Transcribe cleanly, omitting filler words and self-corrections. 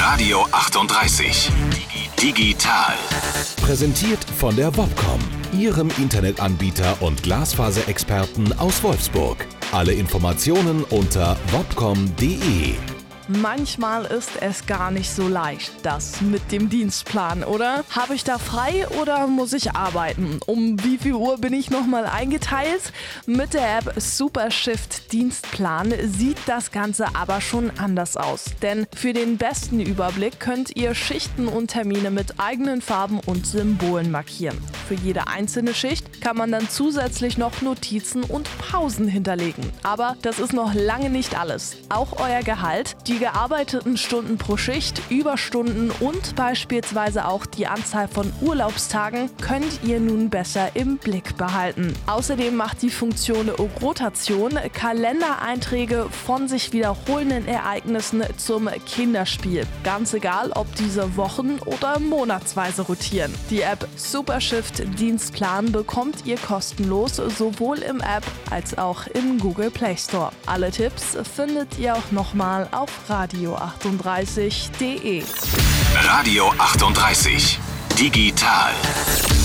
Radio 38. Digital. Präsentiert von der Wobcom, Ihrem Internetanbieter und Glasfaserexperten aus Wolfsburg. Alle Informationen unter wobcom.de. Manchmal ist es gar nicht so leicht, das mit dem Dienstplan, oder? Habe ich da frei oder muss ich arbeiten? Um wie viel Uhr bin ich nochmal eingeteilt? Mit der App Supershift Dienstplan sieht das Ganze aber schon anders aus. Denn für den besten Überblick könnt ihr Schichten und Termine mit eigenen Farben und Symbolen markieren. Für jede einzelne Schicht kann man dann zusätzlich noch Notizen und Pausen hinterlegen. Aber das ist noch lange nicht alles. Auch euer Gehalt, die gearbeiteten Stunden pro Schicht, Überstunden und beispielsweise auch die Anzahl von Urlaubstagen könnt ihr nun besser im Blick behalten. Außerdem macht die Funktion Rotation Kalendereinträge von sich wiederholenden Ereignissen zum Kinderspiel. Ganz egal, ob diese wochen- oder monatsweise rotieren. Die App Supershift Dienstplan bekommt ihr kostenlos sowohl im App als auch im Google Play Store. Alle Tipps findet ihr auch nochmal auf radio38.de. Radio 38. Digital.